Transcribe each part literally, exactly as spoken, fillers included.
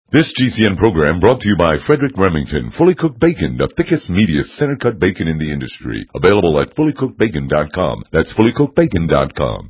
This G C N program brought to you by Frederick Remington, Fully Cooked Bacon, the thickest, meatiest, center-cut bacon in the industry. Available at fully cooked bacon dot com. That's fully cooked bacon dot com.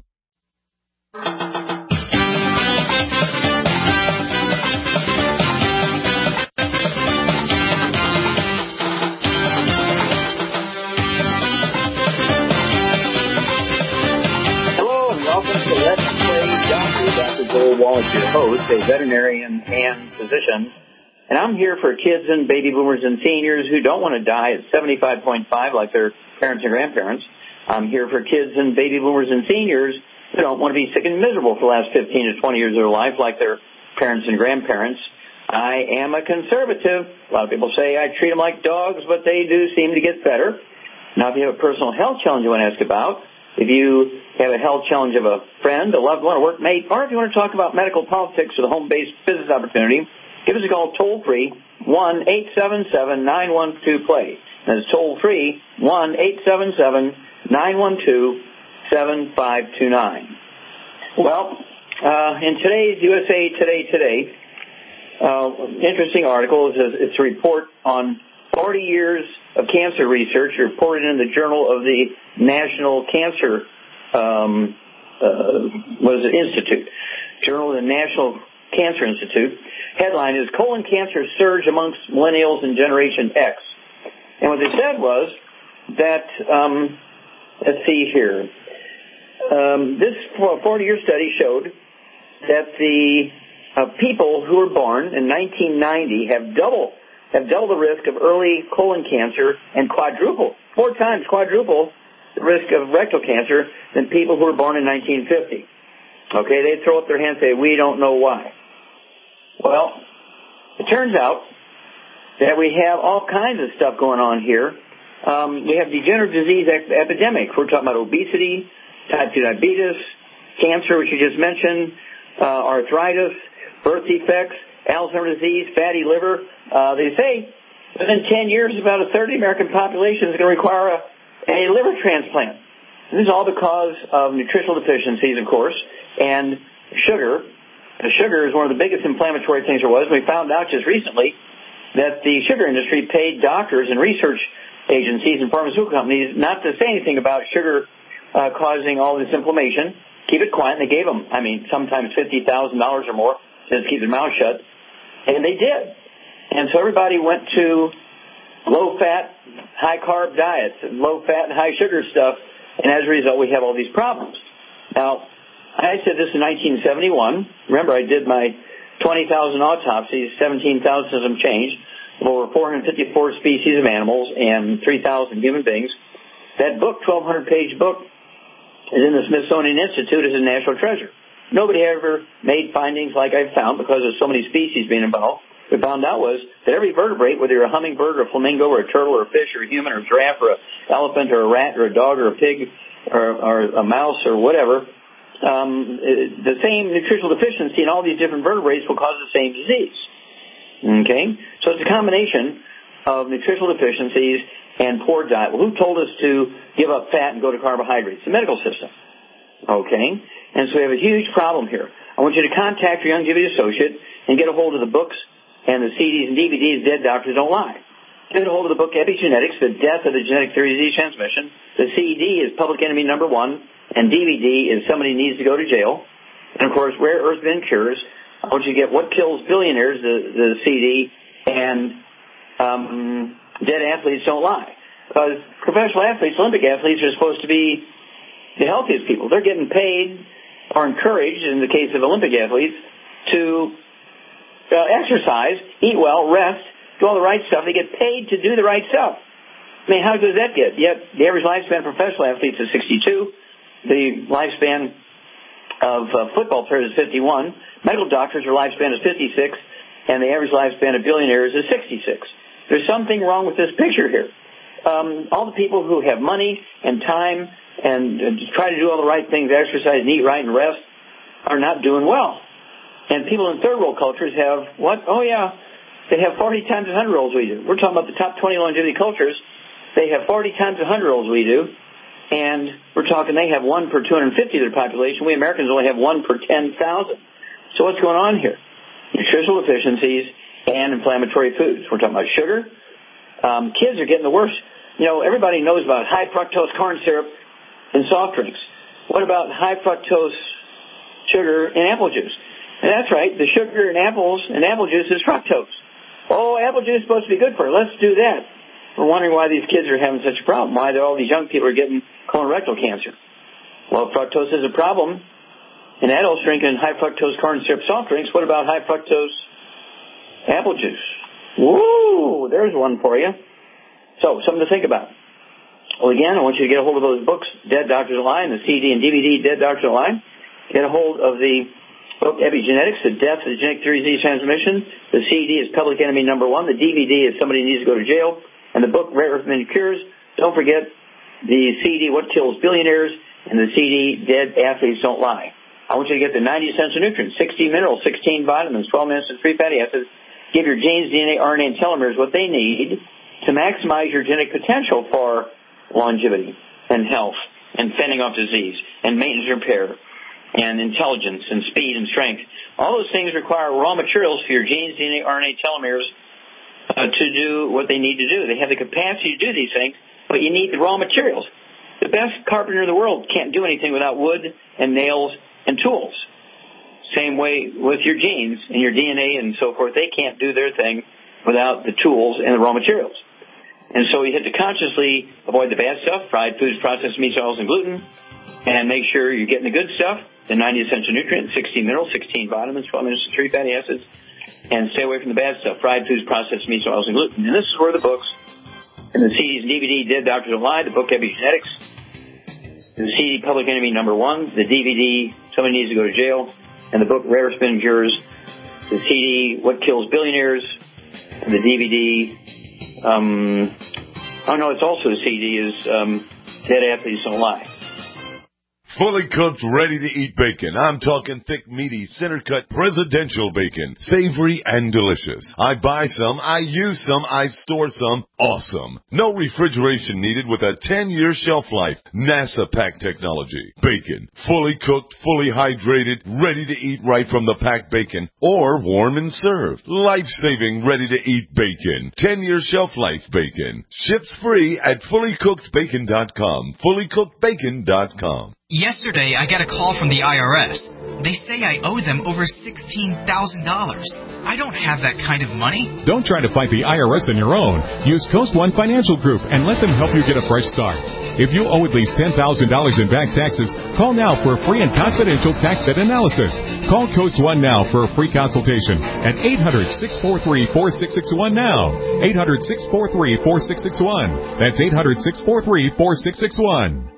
Hello and welcome to Let's Play Doctor. Doctor Joel Wallace, your host, a veterinarian and physician. And I'm here for kids and baby boomers and seniors who don't want to die at seventy-five point five like their parents and grandparents. I'm here for kids and baby boomers and seniors who don't want to be sick and miserable for the last fifteen to twenty years of their life like their parents and grandparents. I am a conservative. A lot of people say I treat them like dogs, but they do seem to get better. Now, if you have a personal health challenge you want to ask about, if you have a health challenge of a friend, a loved one, a workmate, or if you want to talk about medical politics or the home-based business opportunity, give us a call toll-free, one eight seven seven, nine one two, play. That's toll-free, one eight seven seven, nine one two, seven five two nine. Well, uh, in today's U S A Today Today, uh, interesting article. It's a, it's a report on forty years of cancer research reported in the Journal of the National Cancer um, uh, what is it, Institute. Journal of the National Cancer Institute. Headline is Colon Cancer Surge Amongst Millennials and Generation X. And what they said was that, um, let's see here, um, this forty-year study showed that the uh, people who were born in nineteen ninety have double have double the risk of early colon cancer and quadruple, four times quadruple the risk of rectal cancer than people who were born in nineteen fifty. Okay, they throw up their hands and say, we don't know why. Well, it turns out that we have all kinds of stuff going on here. Um, we have degenerative disease ep- epidemic. We're talking about obesity, type two diabetes, cancer, which you just mentioned, uh, arthritis, birth defects, Alzheimer's disease, fatty liver. Uh, they say within ten years, about a third of the American population is going to require a, a liver transplant. And this is all because of nutritional deficiencies, of course, and sugar. The sugar is one of the biggest inflammatory things there was. We found out just recently that the sugar industry paid doctors and research agencies and pharmaceutical companies not to say anything about sugar uh, causing all this inflammation. Keep it quiet. And they gave them, I mean, sometimes fifty thousand dollars or more just to keep their mouth shut. And they did. And so everybody went to low-fat, high-carb diets and low-fat and high-sugar stuff. And as a result, we have all these problems. Now, I said this in nineteen seventy-one. Remember, I did my twenty thousand autopsies, seventeen thousand of them changed, of over four hundred fifty-four species of animals and three thousand human beings. That book, twelve hundred page book, is in the Smithsonian Institute as a national treasure. Nobody ever made findings like I found because of so many species being involved. What we found out was that every vertebrate, whether you're a hummingbird or a flamingo or a turtle or a fish or a human or a giraffe or an elephant or a rat or a dog or a pig or, or a mouse or whatever, Um, the same nutritional deficiency in all these different vertebrates will cause the same disease. Okay? So it's a combination of nutritional deficiencies and poor diet. Well, who told us to give up fat and go to carbohydrates? The medical system. Okay? And so we have a huge problem here. I want you to contact your Youngevity associate and get a hold of the books and the C Ds and D V Ds, Dead Doctors Don't Lie. Get a hold of the book Epigenetics, The Death of the Genetic Theory of Disease Transmission. The C D is Public Enemy Number One. And D V D is Somebody Needs to Go to Jail. And, of course, Rare Earth Bin Cures. I want you to get What Kills Billionaires, the, the C D, and um, Dead Athletes Don't Lie. Because professional athletes, Olympic athletes, are supposed to be the healthiest people. They're getting paid or encouraged, in the case of Olympic athletes, to uh, exercise, eat well, rest, do all the right stuff. They get paid to do the right stuff. I mean, how good does that get? Yet the average lifespan of professional athletes is sixty-two. The lifespan of uh, football players is fifty-one. Medical doctors, their lifespan is fifty-six. And the average lifespan of billionaires is sixty-six. There's something wrong with this picture here. Um, all the people who have money and time and uh, try to do all the right things, exercise and eat right and rest, are not doing well. And people in third world cultures have what? Oh, yeah, they have forty times the hundred-year-olds we do. We're talking about the top twenty longevity cultures. They have forty times the hundred-year-olds we do. And we're talking they have one per two hundred fifty of their population. We Americans only have one per ten thousand. So what's going on here? nutritional deficiencies, and inflammatory foods. We're talking about sugar. Um, kids are getting the worst. You know, everybody knows about high fructose corn syrup in soft drinks. What about high fructose sugar in apple juice? And that's right, the sugar in apples and apple juice is fructose. Oh, apple juice is supposed to be good for it. Let's do that. We're wondering why these kids are having such a problem, why all these young people are getting colorectal cancer. Well, fructose is a problem in adults drinking high fructose corn syrup soft drinks. What about high fructose apple juice? Woo! There's one for you. So, something to think about. Well, again, I want you to get a hold of those books, Dead Doctors Alive, and the C D and D V D, Dead Doctors Alive. Get a hold of the book, Epigenetics, The Death of the Genetic Theory Disease Transmission. The C D is Public Enemy Number One. The D V D is Somebody Needs to Go to Jail. And the book, Rare Earth Many Cures. Don't forget the C D, What Kills Billionaires, and the C D, Dead Athletes Don't Lie. I want you to get the ninety essential nutrients, sixteen minerals, sixteen vitamins, twelve minutes of free fatty acids. Give your genes, D N A, R N A, and telomeres what they need to maximize your genetic potential for longevity and health and fending off disease and maintenance and repair and intelligence and speed and strength. All those things require raw materials for your genes, D N A, R N A, telomeres uh, to do what they need to do. They have the capacity to do these things, but you need the raw materials. The best carpenter in the world can't do anything without wood and nails and tools. Same way with your genes and your D N A and so forth. They can't do their thing without the tools and the raw materials. And so you have to consciously avoid the bad stuff, fried foods, processed meats, oils, and gluten, and make sure you're getting the good stuff, the ninety essential nutrients, sixteen minerals, sixteen vitamins, twelve minutes of three fatty acids, and stay away from the bad stuff, fried foods, processed meats, oils, and gluten. And this is where the books and the C Ds and D V D, Dead Doctors Don't Lie, the book Epigenetics, the C D, Public Enemy Number One, the D V D, Somebody Needs to Go to Jail, and the book, Rare Earth Many Cures, the C D, What Kills Billionaires, and the D V D, Um, oh no, it's also the C D is um, Dead Athletes Don't Lie. Fully cooked, ready-to-eat bacon. I'm talking thick, meaty, center-cut presidential bacon. Savory and delicious. I buy some, I use some, I store some. Awesome. No refrigeration needed with a ten-year shelf life. NASA pack technology. Bacon. Fully cooked, fully hydrated, ready to eat right from the packed bacon. Or warm and served. Life-saving, ready-to-eat bacon. ten-year shelf life bacon. Ships free at fully cooked bacon dot com. fully cooked bacon dot com. Yesterday, I got a call from the I R S. They say I owe them over sixteen thousand dollars. I don't have that kind of money. Don't try to fight the I R S on your own. Use Coast One Financial Group and let them help you get a fresh start. If you owe at least ten thousand dollars in back taxes, call now for a free and confidential tax debt analysis. Call Coast One now for a free consultation at eight hundred, six four three, four six six one now. eight hundred, six four three, four six six one. That's eight hundred, six four three, four six six one.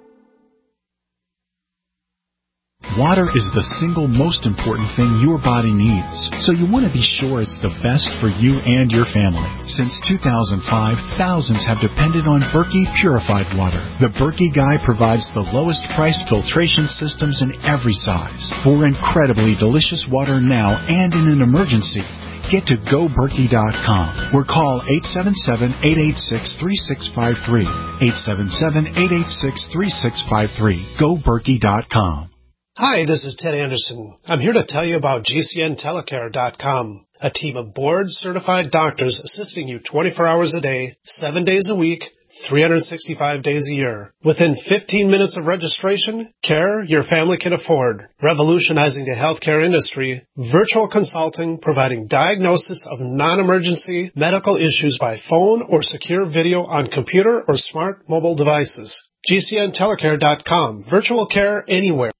Water is the single most important thing your body needs, so you want to be sure it's the best for you and your family. Since two thousand five, thousands have depended on Berkey Purified Water. The Berkey Guy provides the lowest priced filtration systems in every size. For incredibly delicious water now and in an emergency, get to go berkey dot com or call eight seven seven, eight eight six, three six five three. eight seven seven, eight eight six, three six five three. go berkey dot com. Hi, this is Ted Anderson. I'm here to tell you about G C N telecare dot com, a team of board-certified doctors assisting you twenty-four hours a day, seven days a week, three hundred sixty-five days a year. Within fifteen minutes of registration, care your family can afford. Revolutionizing the healthcare industry, virtual consulting providing diagnosis of non-emergency medical issues by phone or secure video on computer or smart mobile devices. G C N telecare dot com, virtual care anywhere.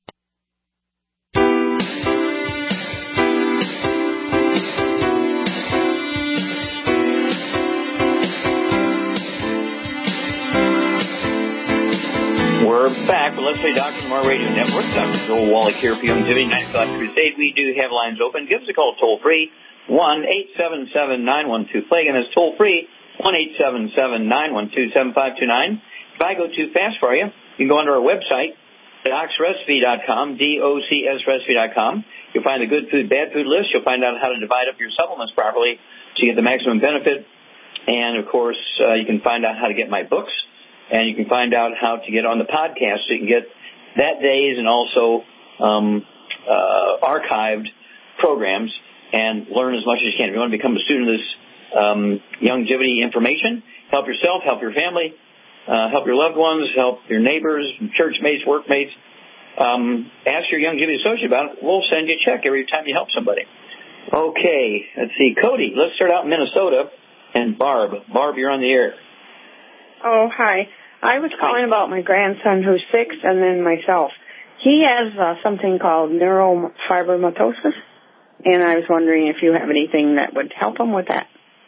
We're back with Let's Play Doctors from our radio network. Doctor Joel Wallach here for Youngevity, ninth Class Crusade. We do have lines open. Give us a call toll free, one eight seven seven, nine one two, play. Again, that's toll free, one eight seven seven, nine one two, seven five two nine. If I go too fast for you, you can go onto our website, docs recipe dot com, D O C S recipe dot com. You'll find the good food, bad food list. You'll find out how to divide up your supplements properly to get the maximum benefit. And, of course, uh, you can find out how to get my books. And you can find out how to get on the podcast so you can get that day's and also um, uh, archived programs and learn as much as you can. If you want to become a student of this um, longevity information, help yourself, help your family, uh, help your loved ones, help your neighbors, church mates, workmates. Um, ask your longevity associate about it. We'll send you a check every time you help somebody. Okay, let's see. Cody, let's start out in Minnesota. And Barb. Barb, you're on the air. Oh, hi. I was calling about my grandson who's six and then myself. He has uh, something called neurofibromatosis, and I was wondering if you have anything that would help him with that.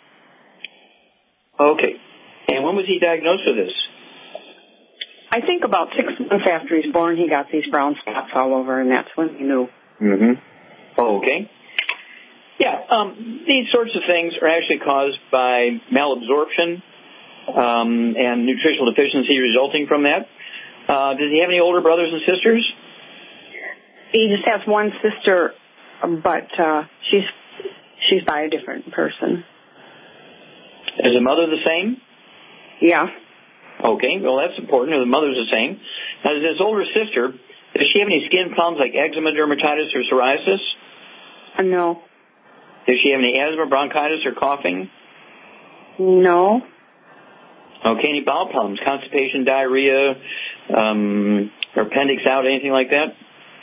Okay. And when was he diagnosed with this? I think about six months after he's born, he got these brown spots all over, and that's when he knew. Mm-hmm. Okay. Yeah, um, these sorts of things are actually caused by malabsorption um, and nutritional deficiency resulting from that. Uh, does he have any older brothers and sisters? He just has one sister, but uh, she's she's by a different person. Is the mother the same? Yeah. Okay, well, that's important. The mother's the same. Now, does his older sister, does she have any skin problems like eczema, dermatitis, or psoriasis? Uh, no. Does she have any asthma, bronchitis, or coughing? No. Okay, any bowel problems, constipation, diarrhea, um, or appendix out, anything like that?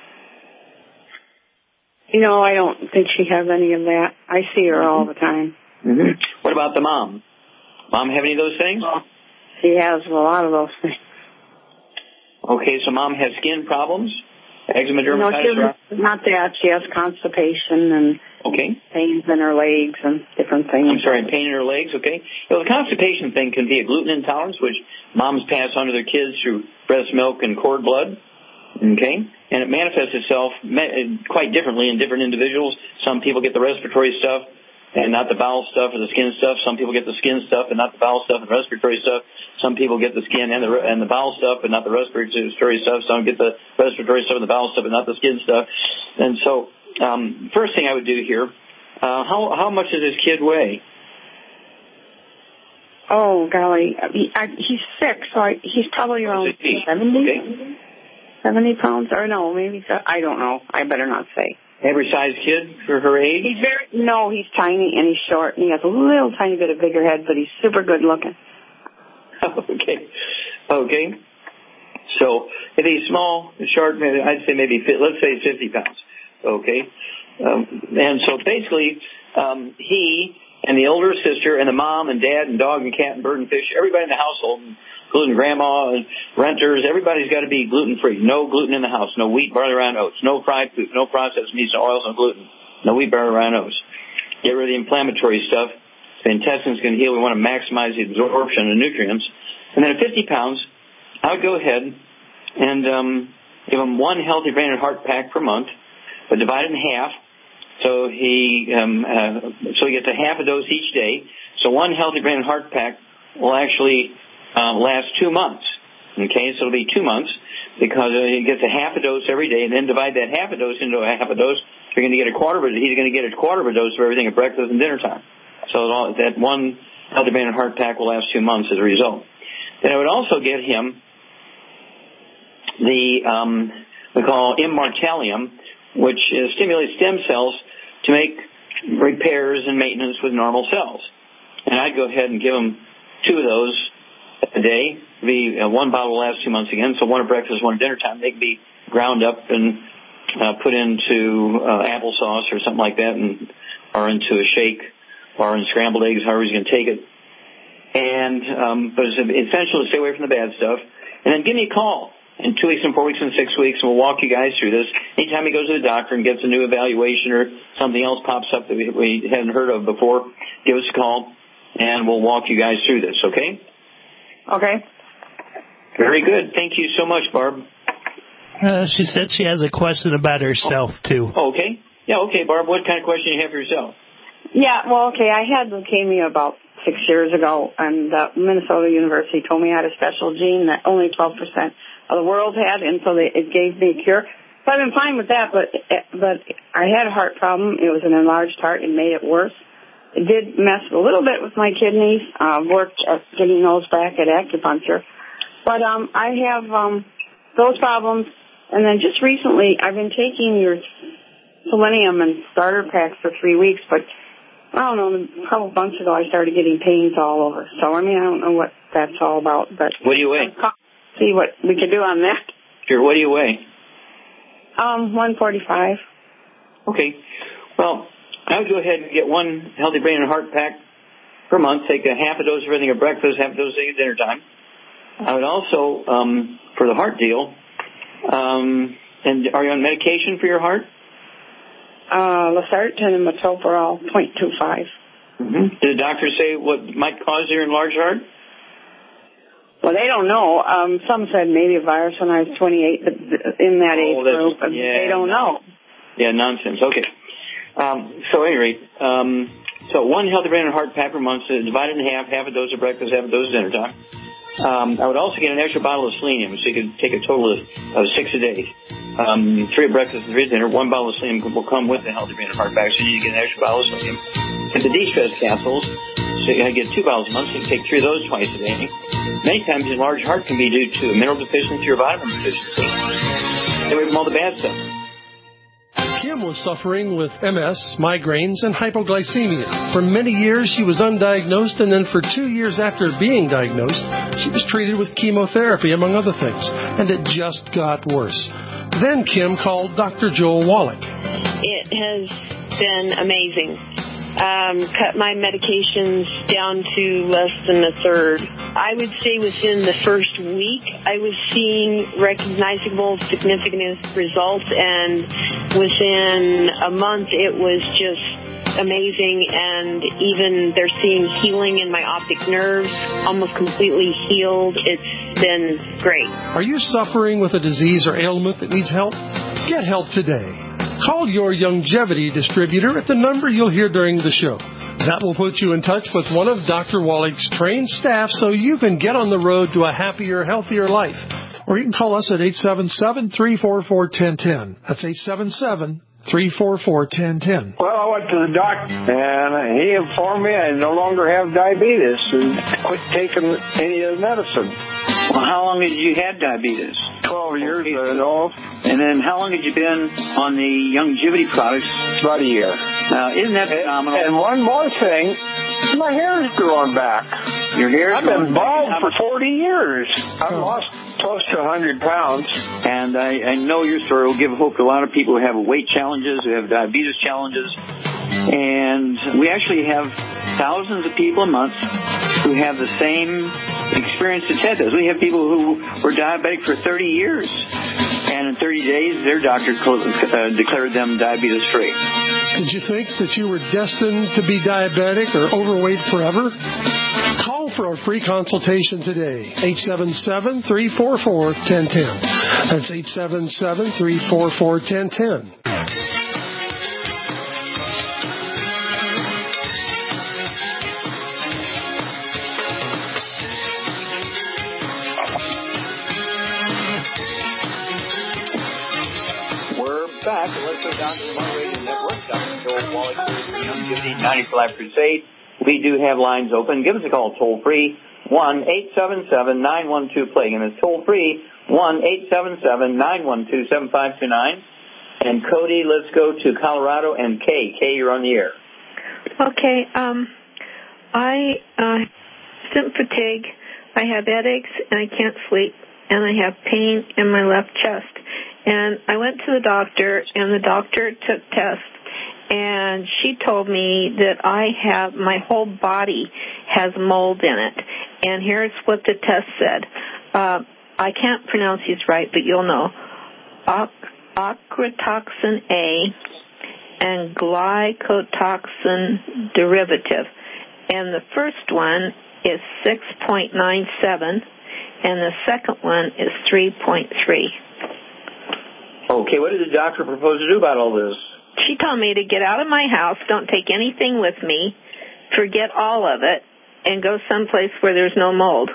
No, I don't think she has any of that. I see her mm-hmm. all the time. Mm-hmm. What about the mom? Mom have any of those things? Well, she has a lot of those things. Okay, so mom has skin problems? Eczema, dermatitis? No, she has, not that. She has constipation and okay. pains in her legs and different things. I'm sorry, pain in her legs, okay. Well, the constipation thing can be a gluten intolerance, which moms pass on to their kids through breast milk and cord blood, okay. And it manifests itself quite differently in different individuals. Some people get the respiratory stuff and not the bowel stuff or the skin stuff. Some people get the skin stuff and not the bowel stuff and respiratory stuff. Some people get the skin and the and the bowel stuff but not the respiratory stuff. Some get the respiratory stuff and the bowel stuff but not the skin stuff. And so, um, first thing I would do here, uh, how how much does this kid weigh? Oh, golly. He, I, he's six, so I, he's probably around seventy. Okay. seventy pounds? Or no, maybe, I don't know. I better not say. Average sized kid for her age? He's very, no, he's tiny and he's short and he has a little tiny bit of bigger head, but he's super good looking. Okay. Okay. So if he's small, short, maybe, I'd say maybe, let's say fifty pounds. Okay. Um, and so basically, um, he and the older sister and the mom and dad and dog and cat and bird and fish, everybody in the household, including grandma and renters, everybody's got to be gluten-free. No gluten in the house. No wheat, barley, rye, and oats. No fried food. No processed meats, no oils, no gluten. No wheat, barley, rye, and oats. Get rid of the inflammatory stuff. The intestine's going to heal. We want to maximize the absorption of nutrients. And then at fifty pounds, I would go ahead and um, give him one healthy brain and heart pack per month, but divide it in half. So he um, uh, so he gets a half a dose each day. So one healthy brain and heart pack will actually um, last two months. Okay, so it'll be two months because he gets a half a dose every day, and then divide that half a dose into a half a dose. You're going to get a quarter of it. He's going to get a quarter of a dose of everything at breakfast and dinner time. So that one healthy brain and heart pack will last two months as a result. Then I would also get him the um, we call immortalium, which uh, stimulates stem cells to make repairs and maintenance with normal cells. And I'd go ahead and give him two of those a day. The uh, one bottle will last two months again. So one at breakfast, one at dinner time. They can be ground up and uh, put into uh, applesauce or something like that, and or into a shake or in scrambled eggs, however he's going to take it. And um, but it's essential to stay away from the bad stuff. And then give me a call in two weeks and four weeks and six weeks, and we'll walk you guys through this. Anytime he goes to the doctor and gets a new evaluation or something else pops up that we, we hadn't heard of before, give us a call, and we'll walk you guys through this, okay? Okay. Very good. Thank you so much, Barb. Uh, she said she has a question about herself, too. Oh, okay. Yeah, okay, Barb. What kind of question do you have for yourself? Yeah, well, okay, I had leukemia about six years ago, and uh, Minnesota University told me I had a special gene that only twelve percent of the world had, and so they, it gave me a cure. So I've been fine with that, but but I had a heart problem. It was an enlarged heart and made it worse. It did mess a little bit with my kidneys. Uh, worked at getting those back at acupuncture. But um, I have um, those problems, and then just recently I've been taking your selenium and starter packs for three weeks, but I don't know, a couple months ago I started getting pains all over. So, I mean, I don't know what that's all about. But what do you weigh? See what we can do on that. Sure, what do you weigh? Um, one forty-five. Okay. Well, I would go ahead and get one Healthy Brain and Heart pack per month. Take a half a dose of everything at breakfast, half a dose at dinner time. I would also, um, for the heart deal, um, and are you on medication for your heart? Uh, Losartan and metoprolol, point two five. Mm-hmm. Did the doctor say what might cause your enlarged heart? Well, they don't know. Um, some said maybe a virus when I was twenty-eight, but in that oh, age group, yeah, they don't know. Yeah, nonsense. Okay. Um, so at any rate, um, so one Healthy Brain and Heart pack per month, uh, divided in half, half a dose at breakfast, half a dose at dinner time. Um, I would also get an extra bottle of selenium, so you could take a total of, of six a day. Um, three at breakfast and three at dinner. One bottle of selenium will come with the Healthy Brain and Heart pack, so you get an extra bottle of selenium. Get the de-stress capsules, so you get two bottles a month, so you can take three of those twice a day. Many times an enlarged heart can be due to a mineral deficiency or vitamin deficiency. Get away from all the bad stuff. Kim was suffering with M S, migraines, and hypoglycemia. For many years, she was undiagnosed, and then for two years after being diagnosed, she was treated with chemotherapy, among other things, and it just got worse. Then Kim called Doctor Joel Wallach. It has been amazing. Um, cut my medications down to less than a third. I would say within the first week, I was seeing recognizable, significant results, and within a month, it was just amazing, and even they're seeing healing in my optic nerves, almost completely healed. It's been great. Are you suffering with a disease or ailment that needs help? Get help today. Call your Youngevity distributor at the number you'll hear during the show. That will put you in touch with one of Doctor Wallach's trained staff so you can get on the road to a happier, healthier life. Or you can call us at eight seven seven, three four four, one zero one zero. That's eight seven seven, three four four, one zero one zero. Well, I went to the doctor, and he informed me I no longer have diabetes and quit taking any of the medicine. Well, how long had you had diabetes? Twelve years, I know. And then how long had you been on the Youngevity products? About a year. Now, isn't that phenomenal? And, and one more thing, my hair's growing back. Your hair's I've been bald back. for forty years. I've oh. lost close to one hundred pounds. And I, I know your story will give hope to a lot of people who have weight challenges, who have diabetes challenges. And we actually have thousands of people a month who have the same experience that Ted does. We have people who were diabetic for thirty years, and in thirty days, their doctor uh, declared them diabetes-free. Did you think that you were destined to be diabetic or overweight forever? Call for a free consultation today, eight seven seven, three four four, one zero one zero. That's eight seven seven, three four four, one zero one zero. Back, let's go down to the One Radio Network. Doctor Joel Wallach, Youngevity ninety-four Life Crusade. We do have lines open. Give us a call toll free, one eight seven seven, nine one two, play. Again, it's toll free, one eight seven seven, nine one two, seven five two nine. And Cody, let's go to Colorado, and Kay. Kay, you're on the air. Okay, um, I, uh, symptom fatigue, I have headaches, and I can't sleep, and I have pain in my left chest. And I went to the doctor, and the doctor took tests, and she told me that I have, my whole body has mold in it. And here's what the test said. Uh, I can't pronounce these right, but you'll know. Oc- ochratoxin A and glycotoxin derivative. And the first one is six point nine seven, and the second one is three point three. Okay, what did the doctor propose to do about all this? She told me to get out of my house, don't take anything with me, forget all of it, and go someplace where there's no mold.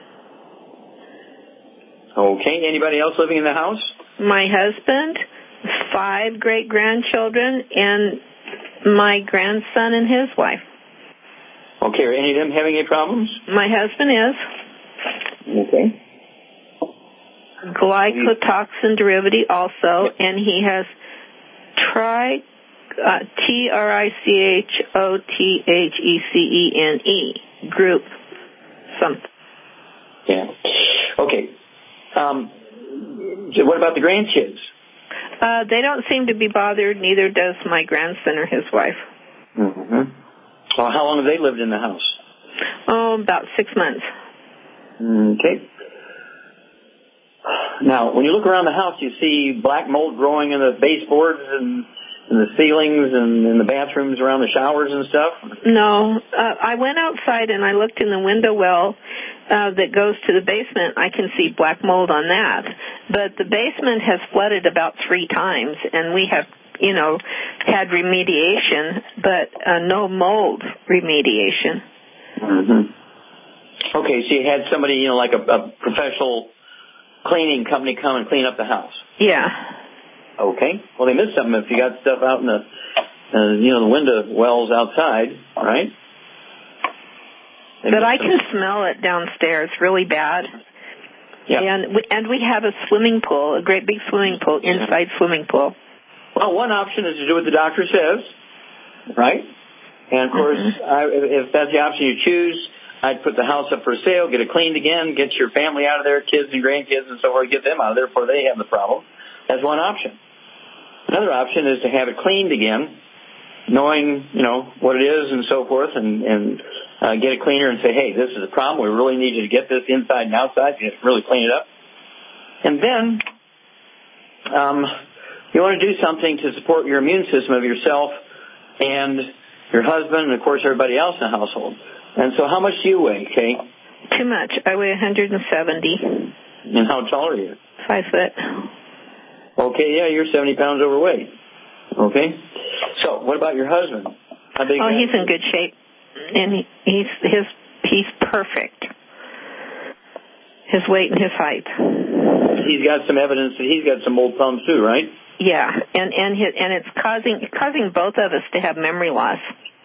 Okay, anybody else living in the house? My husband, five great-grandchildren, and my grandson and his wife. Okay, are any of them having any problems? My husband is. Okay. Glycotoxin derivative also, and he has Try, uh, T R I C H O T H E C E N E, group, something. Yeah. Okay. Um, what about the grandkids? Uh, they don't seem to be bothered. Neither does my grandson or his wife. Mm-hmm. Well, how long have they lived in the house? Oh, about six months. Okay. Now, when you look around the house, you see black mold growing in the baseboards and in the ceilings and in the bathrooms around the showers and stuff? No. Uh, I went outside and I looked in the window well uh, that goes to the basement. I can see black mold on that. But the basement has flooded about three times, and we have, you know, had remediation, but uh, no mold remediation. Mm-hmm. Okay, so you had somebody, you know, like a, a professional cleaning company come and clean up the house. Yeah. Okay. Well, they missed something if you got stuff out in the, uh, you know, the window wells outside, right? They but I can smell it downstairs really bad. Yeah. And we, and we have a swimming pool, a great big swimming pool, inside swimming pool. Well, one option is to do what the doctor says, right? And, of course, mm-hmm. I, if that's the option you choose, I'd put the house up for sale, get it cleaned again, get your family out of there, kids and grandkids and so forth, get them out of there before they have the problem. That's one option. Another option is to have it cleaned again, knowing, you know, what it is and so forth, and, and uh, get it cleaner and say, hey, this is a problem. We really need you to get this inside and outside. You really clean it up. And then um, you want to do something to support your immune system of yourself and your husband and, of course, everybody else in the household. And so how much do you weigh, Kay? Too much. I weigh one hundred seventy. And how tall are you? Five foot. Okay, yeah, you're seventy pounds overweight. Okay. So, what about your husband? How big? Oh, he's in good shape, and he, he's his he's perfect. His weight and his height. He's got some evidence that he's got some mold problems too, right? Yeah, and and his, and it's causing causing both of us to have memory loss.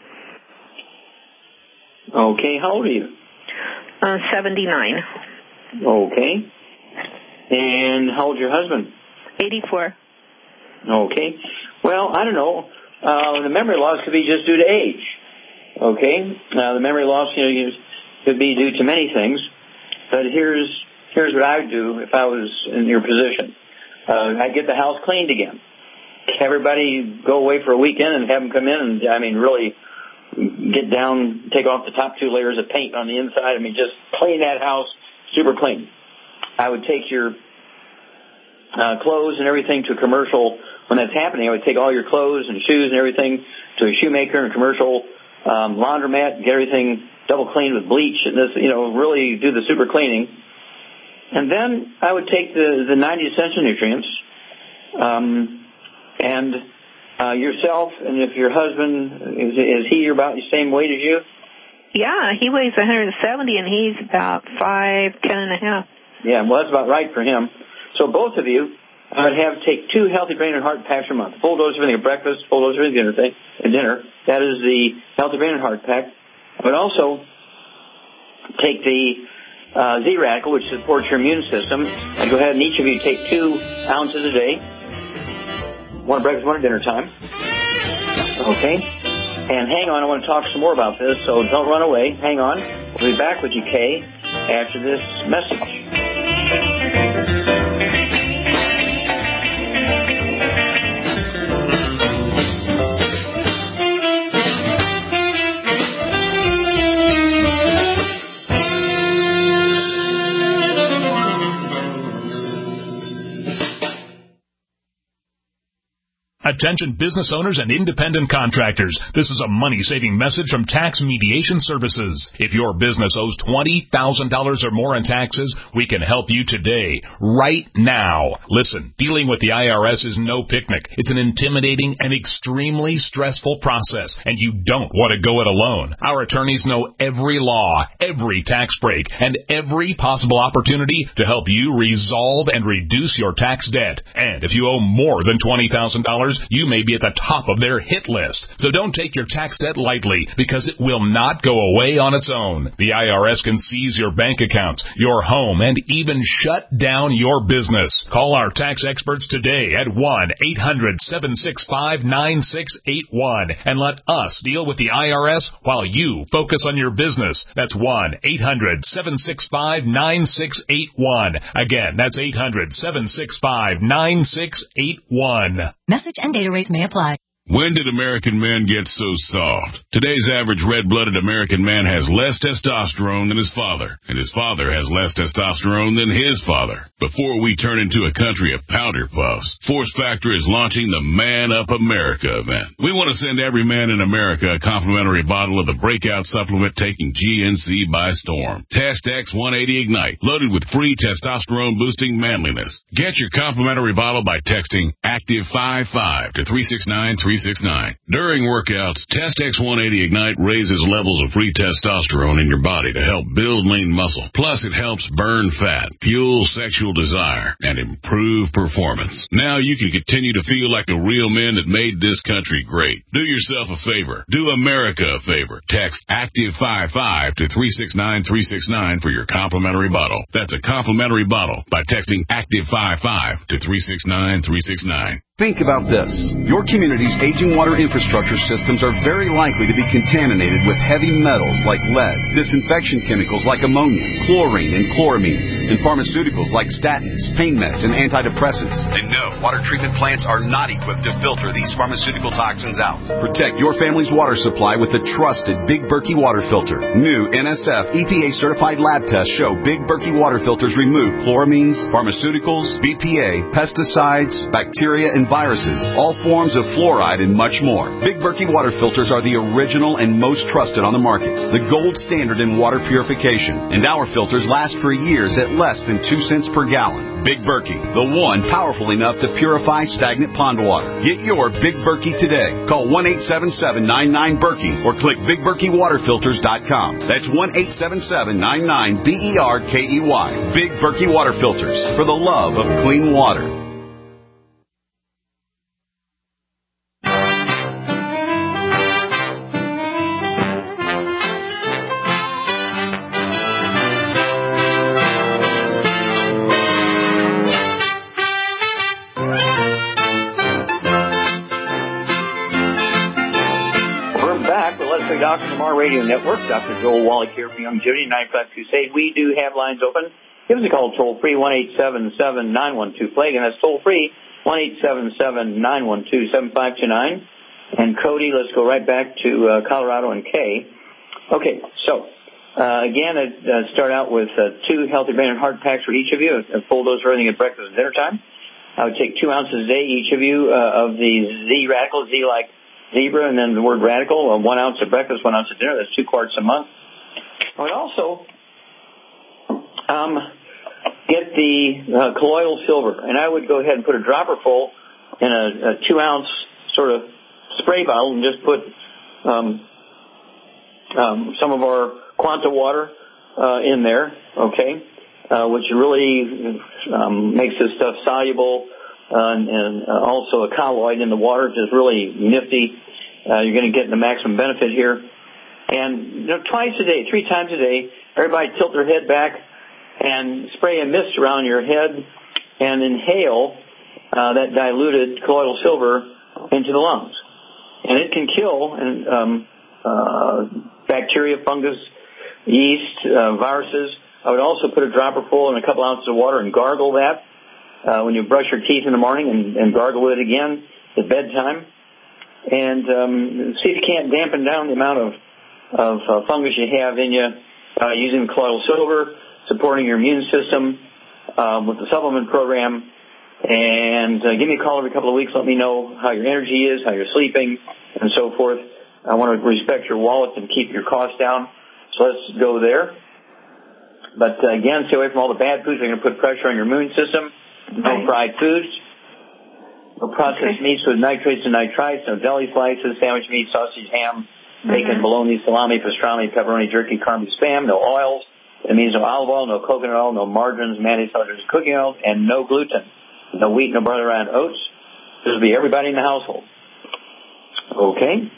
Okay, how old are you? Uh, seventy-nine. Okay. And how old's your husband? eighty-four. Okay. Well, I don't know. Uh, the memory loss could be just due to age. Okay. Now, the memory loss, you know, could be due to many things. But here's here's what I would do if I was in your position. Uh, I'd get the house cleaned again. Everybody go away for a weekend and have them come in and, I mean, really get down, take off the top two layers of paint on the inside. I mean, just clean that house super clean. I would take your Uh, clothes and everything to a commercial. When that's happening, I would take all your clothes and shoes and everything to a shoemaker and a commercial um, laundromat, get everything double cleaned with bleach and this, you know, really do the super cleaning. And then I would take the, the ninety essential nutrients um, and uh, yourself, and if your husband, is, is he about the same weight as you? Yeah, he weighs one hundred seventy and he's about five, ten and a half. Yeah, well, that's about right for him. So both of you I would have take two Healthy Brain and Heart packs a month. Full dose of everything at breakfast, full dose of everything at dinner. Thing, at dinner. That is the Healthy Brain and Heart pack. But also take the uh, Z-Radical, which supports your immune system. And go ahead and each of you take two ounces a day. One at breakfast, one at dinner time. Okay? And hang on, I want to talk some more about this, so don't run away. Hang on. We'll be back with you, Kay, after this message. Attention business owners and independent contractors. This is a money-saving message from Tax Mediation Services. If your business owes twenty thousand dollars or more in taxes, we can help you today, right now. Listen, dealing with the I R S is no picnic. It's an intimidating and extremely stressful process, and you don't want to go it alone. Our attorneys know every law, every tax break, and every possible opportunity to help you resolve and reduce your tax debt. And if you owe more than twenty thousand dollars, you may be at the top of their hit list. So don't take your tax debt lightly, because it will not go away on its own. The I R S can seize your bank account, your home, and even shut down your business. Call our tax experts today at one eight hundred seven six five nine six eight one and let us deal with the I R S while you focus on your business. That's one eight hundred seven six five nine six eight one. Again, that's eight hundred seven six five nine six eight one. Message and data rates may apply. When did American men get so soft? Today's average red-blooded American man has less testosterone than his father, and his father has less testosterone than his father. Before we turn into a country of powder puffs, Force Factor is launching the Man Up America event. We want to send every man in America a complimentary bottle of the breakout supplement taking G N C by storm. Test X one eighty Ignite, loaded with free testosterone-boosting manliness. Get your complimentary bottle by texting Active fifty-five to three six nine three six nine. During workouts, Test X one eighty Ignite raises levels of free testosterone in your body to help build lean muscle. Plus, it helps burn fat, fuel sexual desire, and improve performance. Now you can continue to feel like the real men that made this country great. Do yourself a favor. Do America a favor. Text Active fifty-five to three six nine three six nine for your complimentary bottle. That's a complimentary bottle by texting Active fifty-five to three six nine three six nine. Think about this. Your community's aging water infrastructure systems are very likely to be contaminated with heavy metals like lead, disinfection chemicals like ammonia, chlorine and chloramines, and pharmaceuticals like statins, pain meds, and antidepressants. And no, water treatment plants are not equipped to filter these pharmaceutical toxins out. Protect your family's water supply with the trusted Big Berkey water filter. New N S F E P A certified lab tests show Big Berkey water filters remove chloramines, pharmaceuticals, B P A, pesticides, bacteria, and viruses, all forms of fluoride, and much more. Big Berkey water filters are the original and most trusted on the market, the gold standard in water purification, and our filters last for years at less than two cents per gallon. Big Berkey, the one powerful enough to purify stagnant pond water. Get your Big Berkey today. Call one eight seven seven nine nine Berkey or click big berkey water filters dot com. That's one eight seven seven nine nine B E R K E Y. Big Berkey water filters, for the love of clean water. Doctor Lamar Radio Network. Doctor Joel Wallach here for Longevity ninety-five Crusade. We do have lines open. Give us a call toll free, one eight seven seven nine one two plague, and that's toll free, one eight seven seven nine one two seven five two nine. And Cody, let's go right back to uh, Colorado and Kay. Okay, so uh, again, I'd uh, start out with uh, two healthy brain and heart packs for each of you, a full dose for everything at breakfast and dinner time. I would take two ounces a day, each of you, uh, of the Z Radical, Z like zebra, and then the word radical, uh, one ounce at breakfast, one ounce at dinner. That's two quarts a month. I would also um, get the uh, colloidal silver, and I would go ahead and put a dropper full in a, a two-ounce sort of spray bottle and just put um, um, some of our Quanta water uh, in there, okay, uh, which really um, makes this stuff soluble. Uh, and, and uh, also a colloid in the water, which is really nifty. Uh, you're going to get the maximum benefit here. And you know, twice a day, three times a day, everybody tilt their head back and spray a mist around your head and inhale uh, that diluted colloidal silver into the lungs. And it can kill and, um, uh, bacteria, fungus, yeast, uh, viruses. I would also put a dropper full in a couple ounces of water and gargle that. Uh, when you brush your teeth in the morning and, and gargle it again at bedtime. And um, see if you can't dampen down the amount of, of uh, fungus you have in you uh, using colloidal silver, supporting your immune system um, with the supplement program. And uh, give me a call every couple of weeks. Let me know how your energy is, how you're sleeping, and so forth. I want to respect your wallet and keep your costs down. So let's go there. But uh, again, stay away from all the bad foods. They're going to put pressure on your immune system. No right. fried foods, no processed okay. meats with nitrates and nitrites, no deli slices, sandwich meat, sausage, ham, bacon, mm-hmm. bologna, salami, pastrami, pepperoni, jerky, carne, spam, no oils. It means no olive oil, no coconut oil, no margarines, mayonnaise, cooking oil, and no gluten. No wheat, no barley, rye, and oats. This will be everybody in the household. Okay.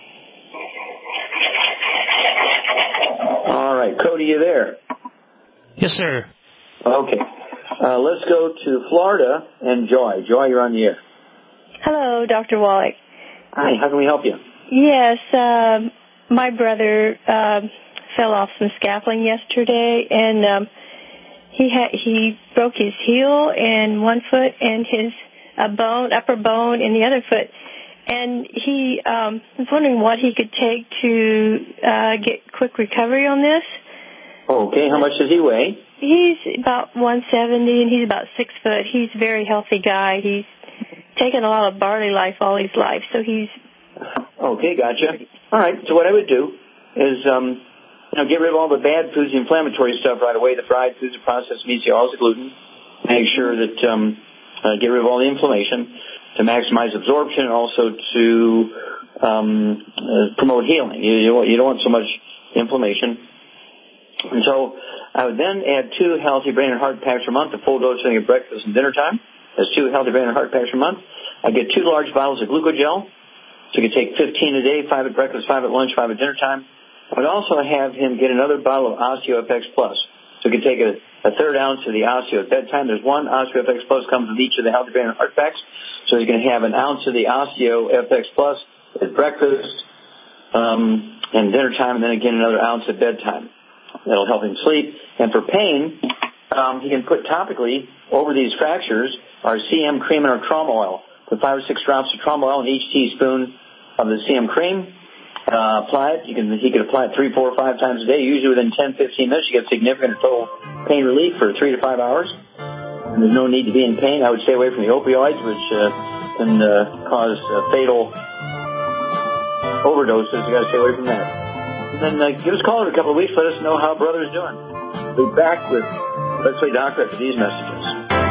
All right, Cody, you there? Yes, sir. Okay. Uh, let's go to Florida and Joy. Joy, you're on the air. Hello, Doctor Wallach. Hi, how can we help you? Yes, um, my brother um, fell off some scaffolding yesterday, and um, he had he broke his heel in one foot and his uh, bone, upper bone in the other foot. And he um, was wondering what he could take to uh, get quick recovery on this. Okay, how much does he weigh? He's about one seventy, and he's about six foot. He's a very healthy guy. He's taken a lot of barley life all his life, so he's... Okay, gotcha. All right, so what I would do is, um, you know, get rid of all the bad foods, the inflammatory stuff right away, the fried foods, the processed meats, all the gluten. Make sure that, um, uh, get rid of all the inflammation to maximize absorption and also to um, uh, promote healing. You, you, you don't want so much inflammation. And so I would then add two healthy brain and heart packs per month, a full dose at breakfast and dinner time. That's two healthy brain and heart packs per month. I get two large bottles of glucogel. So you can take fifteen a day, five at breakfast, five at lunch, five at dinner time. I would also have him get another bottle of OsteoFX Plus. So you can take a, a third ounce of the Osteo at bedtime. There's one OsteoFX Plus comes with each of the healthy brain and heart packs. So you can have an ounce of the OsteoFX Plus at breakfast um, and dinner time, and then again another ounce at bedtime. That'll help him sleep. And for pain, um, he can put topically over these fractures our C M cream and our trauma oil. Put five or six drops of trauma oil in each teaspoon of the C M cream. Uh, apply it. You can he can apply it three, four, or five times a day. Usually within ten, fifteen minutes, you get significant total pain relief for three to five hours. And there's no need to be in pain. I would stay away from the opioids, which uh, can uh, cause uh, fatal overdoses. You got to stay away from that. And then uh, give us a call in a couple of weeks. Let us know how brother's doing. We'll be back with Let's Play Doctor after these messages.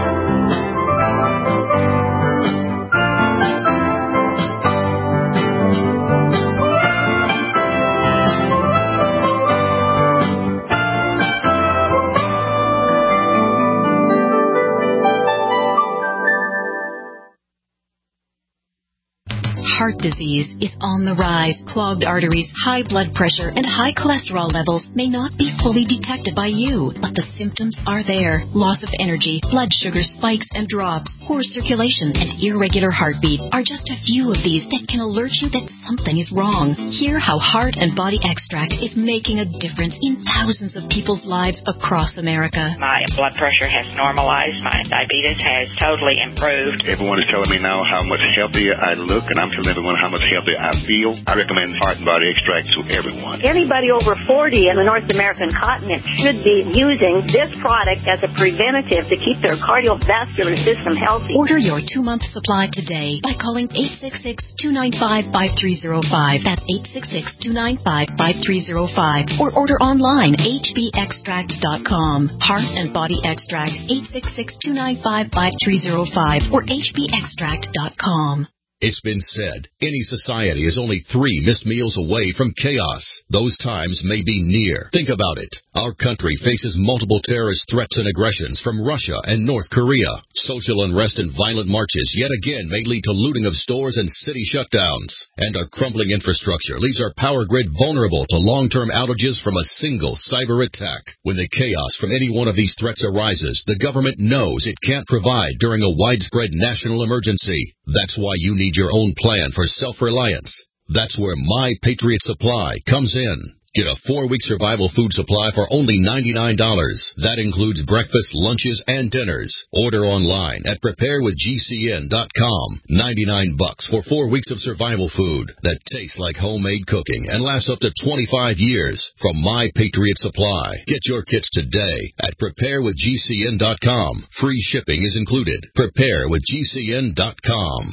Heart disease is on the rise. Clogged arteries, high blood pressure, and high cholesterol levels may not be fully detected by you, but the symptoms are there. Loss of energy, blood sugar spikes and drops, poor circulation, and irregular heartbeat are just a few of these that can alert you that something is wrong. Hear how Heart and Body Extract is making a difference in thousands of people's lives across America. My blood pressure has normalized. My diabetes has totally improved. Everyone is telling me now how much healthier I look, and I'm telling everyone how much healthier I feel. I recommend Heart and Body Extract to everyone. Anybody over forty in the North American continent should be using this product as a preventative to keep their cardiovascular system healthy. Order your two-month supply today by calling eight six six, two nine five, five three zero five. That's eight six six, two nine five, five three zero five. Or order online, h b extract dot com. Heart and Body Extract, eight six six, two nine five, five three zero five or h b extract dot com. It's been said, any society is only three missed meals away from chaos. Those times may be near. Think about it. Our country faces multiple terrorist threats and aggressions from Russia and North Korea. Social unrest and violent marches yet again may lead to looting of stores and city shutdowns. And our crumbling infrastructure leaves our power grid vulnerable to long-term outages from a single cyber attack. When the chaos from any one of these threats arises, the government knows it can't provide during a widespread national emergency. That's why you need your own plan for self-reliance. That's where My Patriot Supply comes in. Get a four-week survival food supply for only ninety-nine dollars. That includes breakfast, lunches, and dinners. Order online at prepare with G C N dot com. ninety-nine bucks for four weeks of survival food that tastes like homemade cooking and lasts up to twenty-five years from My Patriot Supply. Get your kits today at prepare with G C N dot com. Free shipping is included. prepare with G C N dot com.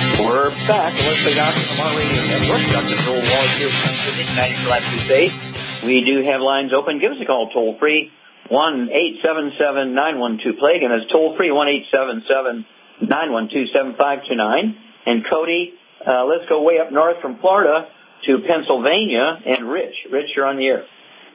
Back, let's say Doctor from our radio network. Doctor Joel Wallach here from ninety-five to say. We do have lines open. Give us a call toll free, one eight seven seven, nine one two, PLAGUE, and that's toll free, one eight seven seven, nine one two, seven five two nine. And Cody, uh, let's go way up north from Florida to Pennsylvania, and Rich. Rich, you're on the air.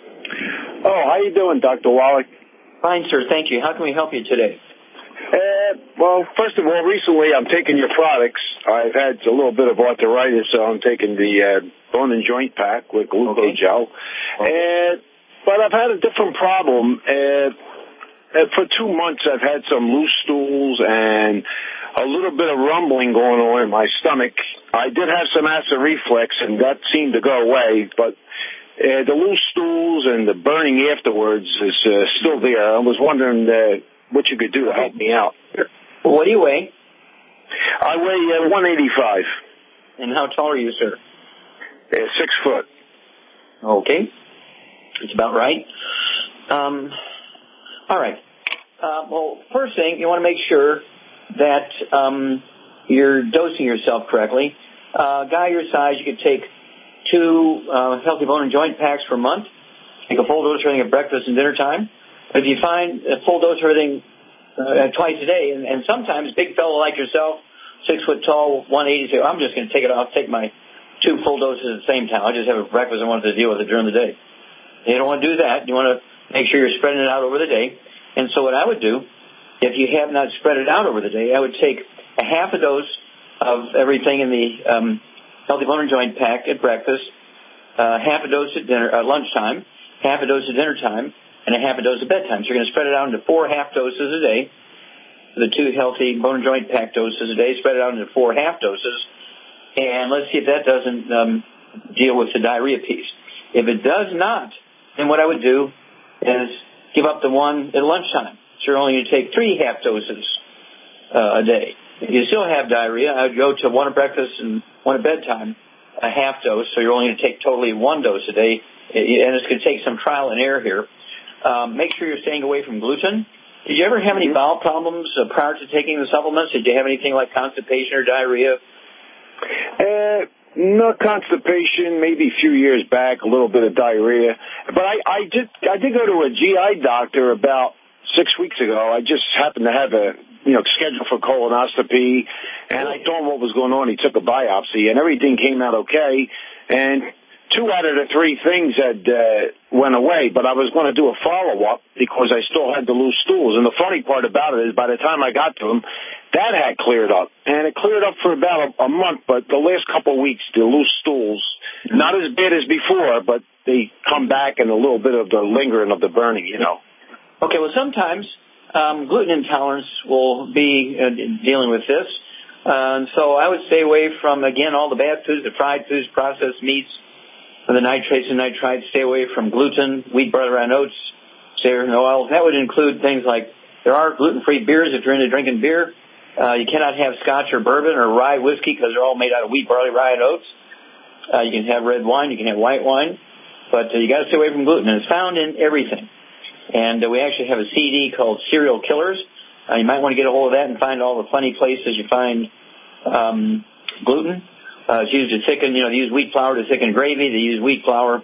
Oh, how you doing, Doctor Wallach? Fine, sir. Thank you. How can we help you today? Uh, well, first of all, recently I'm taking your products. I've had a little bit of arthritis, so I'm taking the uh, bone and joint pack with glucose okay. gel. Okay. Uh, but I've had a different problem. Uh, uh, for two months, I've had some loose stools and a little bit of rumbling going on in my stomach. I did have some acid reflux, and that seemed to go away, but uh, the loose stools and the burning afterwards is uh, still there. I was wondering uh, what you could do to help me out. Well, what do you weigh? I weigh uh, one eighty-five. And how tall are you, sir? Uh, six foot. Okay. That's about right. Um, all right. Uh, well, first thing, you want to make sure that um, you're dosing yourself correctly. Uh, a guy your size, you could take two uh, healthy bone and joint packs per month. Take a full dose of everything at breakfast and dinner time. But if you find a full dose of everything uh, twice a day, and, and sometimes big fellow like yourself, six foot tall, one eighty, say, I'm just going to take it. I'll take my two full doses at the same time. I'll just have a breakfast and want to deal with it during the day. You don't want to do that. You want to make sure you're spreading it out over the day. And so what I would do, if you have not spread it out over the day, I would take a half a dose of everything in the um, Healthy Bone and Joint pack at breakfast, uh, half a dose at dinner, uh, lunchtime, half a dose at dinner time, and a half a dose at bedtime. So you're going to spread it out into four half doses a day, the two Healthy Bone and Joint pack doses a day, spread it out into four half doses, and let's see if that doesn't um, deal with the diarrhea piece. If it does not, then what I would do is give up the one at lunchtime. So you're only going to take three half doses uh, a day. If you still have diarrhea, I would go to one at breakfast and one at bedtime, a half dose, so you're only going to take totally one dose a day, and it's going to take some trial and error here. Um, make sure you're staying away from gluten. Did you ever have any bowel problems uh, prior to taking the supplements? Did you have anything like constipation or diarrhea? Uh, not constipation, maybe a few years back, a little bit of diarrhea. But I, I did I did go to a G I doctor about six weeks ago. I just happened to have a, you know, schedule for colonoscopy, and I told him what was going on. He took a biopsy, and everything came out okay. And two out of the three things had uh, went away, but I was going to do a follow-up because I still had the loose stools. And the funny part about it is by the time I got to him, that had cleared up. And it cleared up for about a, a month, but the last couple of weeks, the loose stools, not as bad as before, but they come back and a little bit of the lingering of the burning, you know. Okay, well, sometimes um, gluten intolerance will be uh, dealing with this. Uh, and so I would stay away from, again, all the bad foods, the fried foods, processed meats, the nitrates and nitrites. Stay away from gluten, wheat, barley, rye, and oats. Stay away from oil. That would include things like there are gluten-free beers if you're into drinking beer. Uh, you cannot have scotch or bourbon or rye whiskey because they're all made out of wheat, barley, rye, and oats. Uh, you can have red wine. You can have white wine. But uh, you got to stay away from gluten. And it's found in everything. And uh, we actually have a C D called Serial Killers. Uh, you might want to get a hold of that and find all the funny places you find um, gluten. Uh, it's used to thicken, you know, they use wheat flour to thicken gravy. They use wheat flour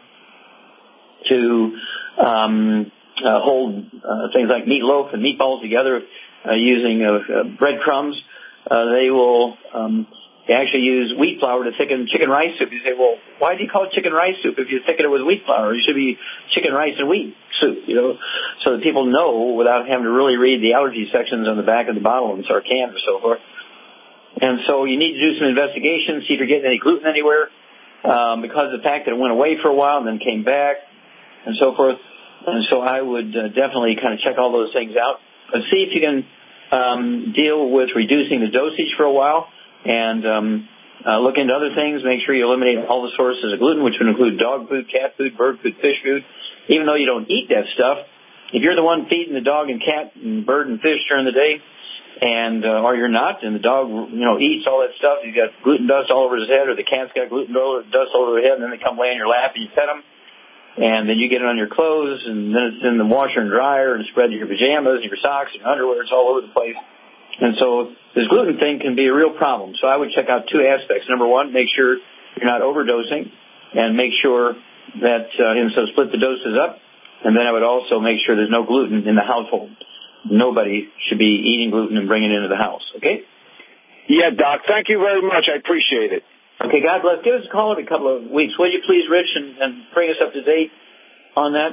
to um, uh, hold uh, things like meatloaf and meatballs together uh, using uh, uh, breadcrumbs. Uh, they will um, they actually use wheat flour to thicken chicken rice soup. You say, well, why do you call it chicken rice soup if you thicken it with wheat flour? It should be chicken rice and wheat soup, you know, so that people know without having to really read the allergy sections on the back of the bottle and or can or so forth. And so you need to do some investigation, see if you're getting any gluten anywhere, um, because of the fact that it went away for a while and then came back and so forth. And so I would uh, definitely kind of check all those things out. But see if you can um, deal with reducing the dosage for a while and um, uh, look into other things. Make sure you eliminate all the sources of gluten, which would include dog food, cat food, bird food, fish food. Even though you don't eat that stuff, if you're the one feeding the dog and cat and bird and fish during the day, and uh, or you're not, and the dog, you know, eats all that stuff, he's got gluten dust all over his head, or the cat's got gluten dust all over their head, and then they come lay on your lap and you pet them, and then you get it on your clothes, and then it's in the washer and dryer, and spread to your pajamas, and your socks, and your underwear, it's all over the place. And so this gluten thing can be a real problem. So I would check out two aspects. Number one, make sure you're not overdosing, and make sure that, uh, and so split the doses up. And then I would also make sure there's no gluten in the household. Nobody should be eating gluten and bringing it into the house, okay? Yeah, Doc, thank you very much. I appreciate it. Okay, God bless. Give us a call in a couple of weeks, will you please, Rich, and, and bring us up to date on that?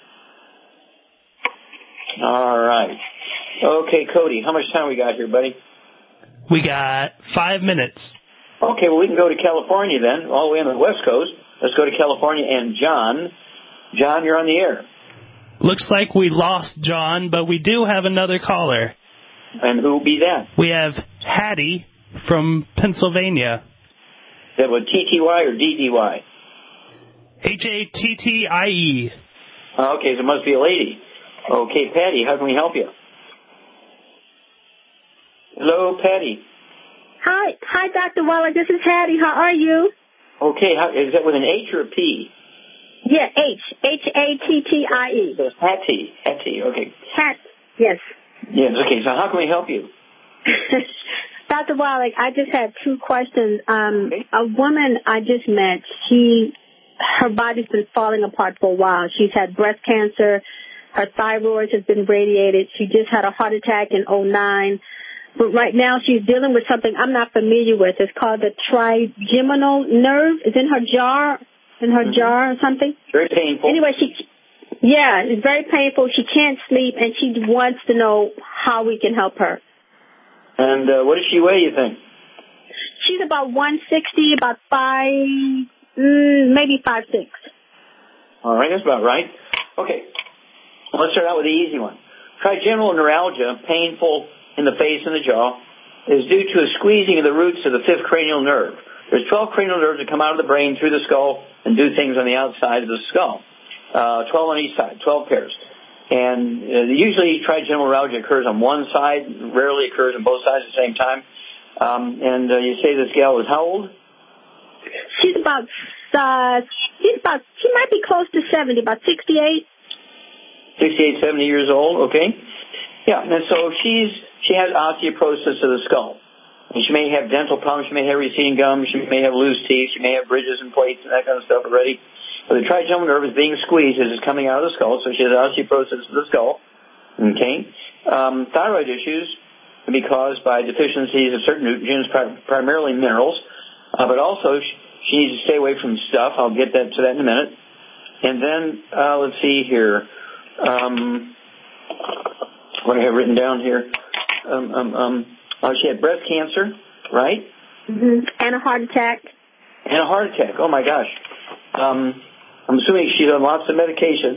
All right. Okay, Cody, how much time we got here, buddy? We got five minutes. Okay, well, we can go to California then, all the way on the West Coast. Let's go to California and John. John, you're on the air. Looks like we lost John, but we do have another caller. And who will be that? We have Hattie from Pennsylvania. Is that what, T T Y or D D Y? H A T T I E. Okay, so it must be a lady. Okay, Patty, how can we help you? Hello, Patty. Hi, hi, Doctor Wallach. This is Hattie. How are you? Okay, how, is that with an H or a P? Yeah, H. H A T T I E. Hattie. Hattie, okay. Hat, yes. Yes, okay, so how can we help you? Doctor Wallach, I just had two questions. Um, okay. A woman I just met, she, her body's been falling apart for a while. She's had breast cancer. Her thyroid has been radiated. She just had a heart attack in oh nine. But right now she's dealing with something I'm not familiar with. It's called the trigeminal nerve. It's in her jaw, in her mm-hmm. jar or something. Very painful. Anyway, she, yeah, it's very painful. She can't sleep, and she wants to know how we can help her. And uh, what does she weigh, you think? She's about one sixty, about five, mm, maybe five six. All right, that's about right. Okay, well, let's start out with the easy one. Trigeminal neuralgia, painful in the face and the jaw, is due to a squeezing of the roots of the fifth cranial nerve. There's twelve cranial nerves that come out of the brain through the skull and do things on the outside of the skull. Uh, twelve on each side, twelve pairs. And uh, usually trigeminal neuralgia occurs on one side, rarely occurs on both sides at the same time. Um, and uh, you say this gal is how old? She's about, uh, she's about, she might be close to seventy, about sixty-eight. sixty-eight, seventy years old, okay. Yeah, and so she's, she has osteoporosis of the skull. And she may have dental problems, she may have receding gums, she may have loose teeth, she may have bridges and plates and that kind of stuff already. But the trigeminal nerve is being squeezed as it's coming out of the skull, so she has osteoporosis of the skull. Okay. Um, thyroid issues can be caused by deficiencies of certain nutrients, primarily minerals, uh, but also she, she needs to stay away from stuff. I'll get that to that in a minute. And then, uh, let's see here. Um, what do I have written down here? Um, um, um, uh, she had breast cancer, right? Mm-hmm. And a heart attack. And a heart attack. Oh, my gosh. Um, I'm assuming she's on lots of medication.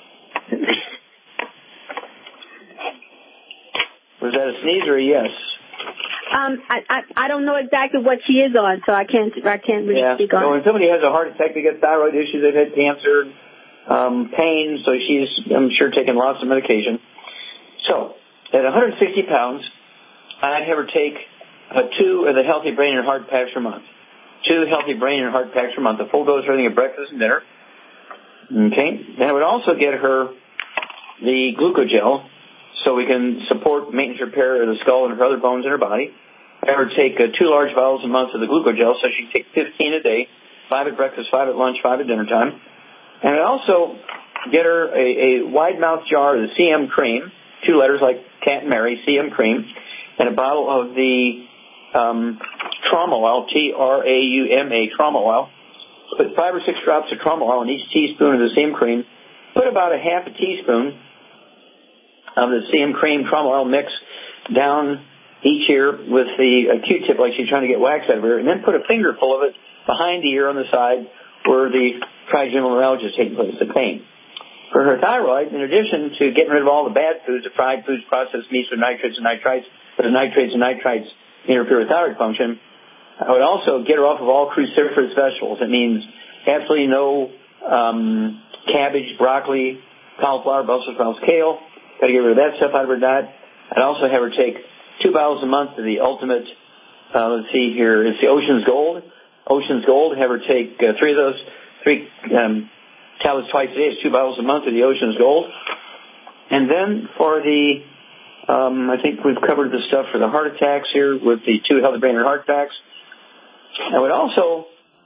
Was that a sneeze or a yes? Um, I, I I don't know exactly what she is on, so I can't I can't really yeah. speak on. So when somebody has a heart attack, they get thyroid issues, they've had cancer, um, pain. So she's, I'm sure, taking lots of medication. So at one hundred sixty pounds, I'd have her take uh, two of the Healthy Brain and Heart Packs per month. Two Healthy Brain and Heart Packs per month, a full dose of everything at breakfast and dinner. Okay. Then I would also get her the glucogel so we can support maintenance repair of the skull and her other bones in her body. I have her take uh, two large vials a month of the glucogel, so she can take fifteen a day, five at breakfast, five at lunch, five at dinner time. And I also get her a, a wide mouth jar of the C M cream, two letters like Cat and Mary, C M cream, and a bottle of the um, trauma oil, T R A U M A, trauma oil. Put five or six drops of trauma oil in each teaspoon of the C M cream. Put about a half a teaspoon of the C M cream trauma oil mix down each ear with the uh, Q-tip like she's trying to get wax out of her, and then put a fingerful of it behind the ear on the side where the trigeminal neuralgia is taking place, the pain. For her thyroid, in addition to getting rid of all the bad foods, the fried foods, processed meats with nitrates and nitrites, but the nitrates and nitrites interfere with thyroid function, I would also get her off of all cruciferous vegetables. It means absolutely no um, cabbage, broccoli, cauliflower, Brussels sprouts, kale. Got to get rid of that stuff out of her diet. I'd also have her take two bottles a month of the ultimate, uh, let's see here, it's the Ocean's Gold. Ocean's Gold, have her take uh, three of those, three um, tablets twice a day. It's two bottles a month of the Ocean's Gold. And then for the, um, I think we've covered the stuff for the heart attacks here with the two Healthy Brain and Heart Packs. I would also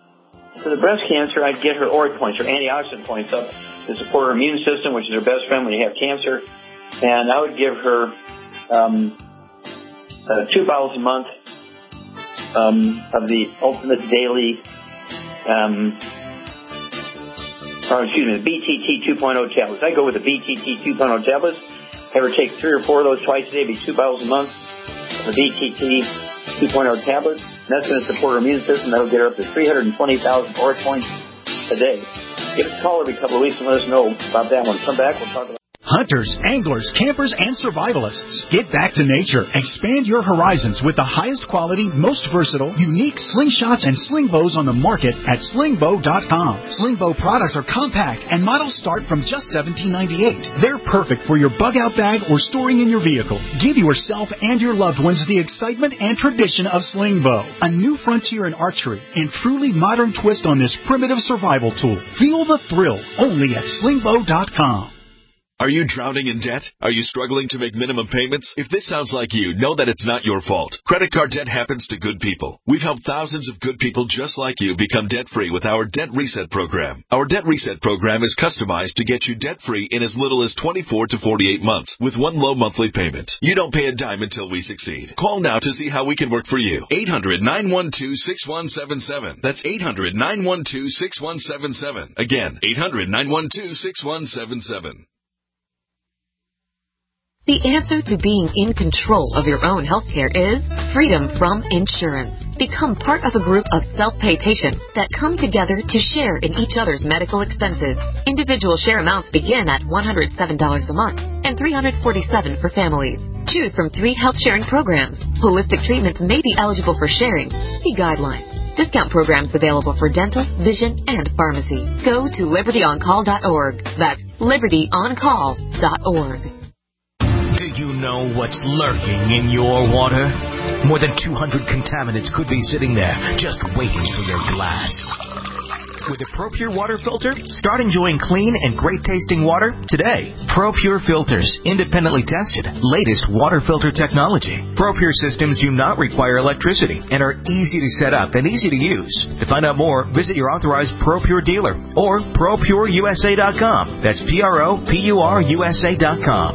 for the breast cancer, I'd get her ORAC points, her antioxidant points up to support her immune system, which is her best friend when you have cancer. And I would give her um, uh, two bottles a month um, of the Ultimate Daily, um, or excuse me, the B T T two point oh tablets. I go with the B T T two point oh tablets. Have her take three or four of those twice a day, be two bottles a month of the B T T two point oh tablets. And that's going to support her immune system. That'll get her up to three hundred twenty thousand ORAC points a day. Give us a call every couple of weeks and let us know about that one. Come back, we'll talk about Hunters, anglers, campers, and survivalists. Get back to nature. Expand your horizons with the highest quality, most versatile, unique slingshots and sling bows on the market at sling bow dot com. Sling bow products are compact and models start from just seventeen ninety-eight. They're perfect for your bug out bag or storing in your vehicle. Give yourself and your loved ones the excitement and tradition of sling bow. A new frontier in archery and truly modern twist on this primitive survival tool. Feel the thrill only at sling bow dot com. Are you drowning in debt? Are you struggling to make minimum payments? If this sounds like you, know that it's not your fault. Credit card debt happens to good people. We've helped thousands of good people just like you become debt-free with our Debt Reset program. Our Debt Reset program is customized to get you debt-free in as little as twenty-four to forty-eight months with one low monthly payment. You don't pay a dime until we succeed. Call now to see how we can work for you. eight hundred, nine one two, six one seven seven. That's eight hundred, nine one two, six one seven seven. Again, eight hundred, nine one two, six one seven seven. The answer to being in control of your own healthcare is freedom from insurance. Become part of a group of self-pay patients that come together to share in each other's medical expenses. Individual share amounts begin at one hundred seven dollars a month and three hundred forty-seven dollars for families. Choose from three health sharing programs. Holistic treatments may be eligible for sharing. See guidelines. Discount programs available for dental, vision, and pharmacy. Go to liberty on call dot org. That's liberty on call dot org. Do you know what's lurking in your water? More than two hundred contaminants could be sitting there, just waiting for your glass. With a ProPure water filter, start enjoying clean and great-tasting water today. ProPure filters, independently tested, latest water filter technology. ProPure systems do not require electricity and are easy to set up and easy to use. To find out more, visit your authorized ProPure dealer or pro pure U S A dot com. That's P R O P U R U S A dot com.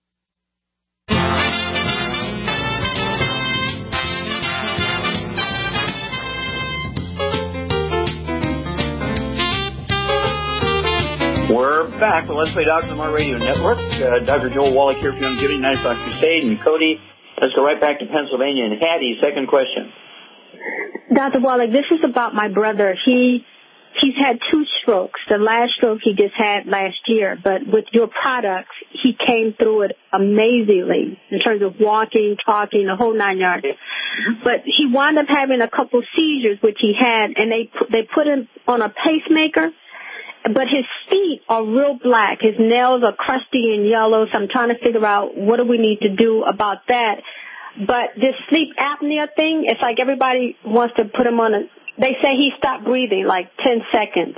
We're back with Let's Play Doctor on our radio network. Uh, Doctor Joel Wallach here for Youngevity, nine o'clock Crusade, and Cody. Let's go right back to Pennsylvania. And Hattie, second question. Doctor Wallach, this is about my brother. He he's had two strokes. The last stroke he just had last year, but with your products, he came through it amazingly in terms of walking, talking, the whole nine yards. But he wound up having a couple seizures, which he had, and they they put him on a pacemaker. But his feet are real black. His nails are crusty and yellow, so I'm trying to figure out what do we need to do about that. But this sleep apnea thing, it's like everybody wants to put him on a, they say he stopped breathing like ten seconds.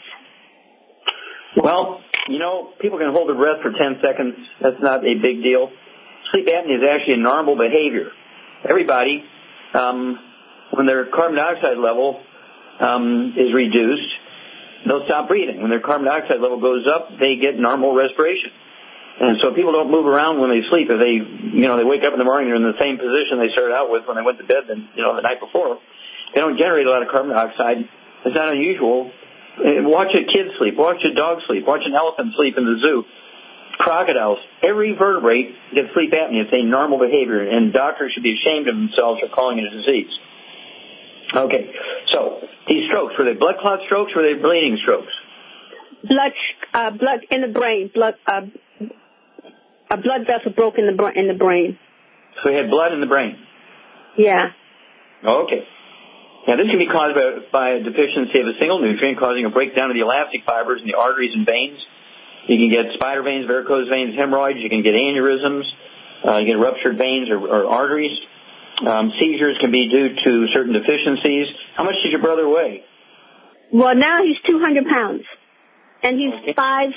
Well, you know, people can hold their breath for ten seconds. That's not a big deal. Sleep apnea is actually a normal behavior. Everybody, um, when their carbon dioxide level um, is reduced, they'll stop breathing. When their carbon dioxide level goes up, they get normal respiration. And so people don't move around when they sleep. If they, you know, they wake up in the morning, they're in the same position they started out with when they went to bed, than, you know, the night before. They don't generate a lot of carbon dioxide. It's not unusual. Watch a kid sleep. Watch a dog sleep. Watch an elephant sleep in the zoo. Crocodiles. Every vertebrate gets sleep apnea. It's a normal behavior, and doctors should be ashamed of themselves for calling it a disease. Okay, so these strokes, were they blood clot strokes or were they bleeding strokes? Blood, uh, blood in the brain, blood, uh, a blood vessel broke in the bra- in the brain. So he had blood in the brain. Yeah. Okay. Now this can be caused by, by a deficiency of a single nutrient, causing a breakdown of the elastic fibers in the arteries and veins. You can get spider veins, varicose veins, hemorrhoids. You can get aneurysms. Uh, you get ruptured veins or, or arteries. Um, seizures can be due to certain deficiencies. How much does your brother weigh? Well, now he's two hundred pounds, and he's okay. five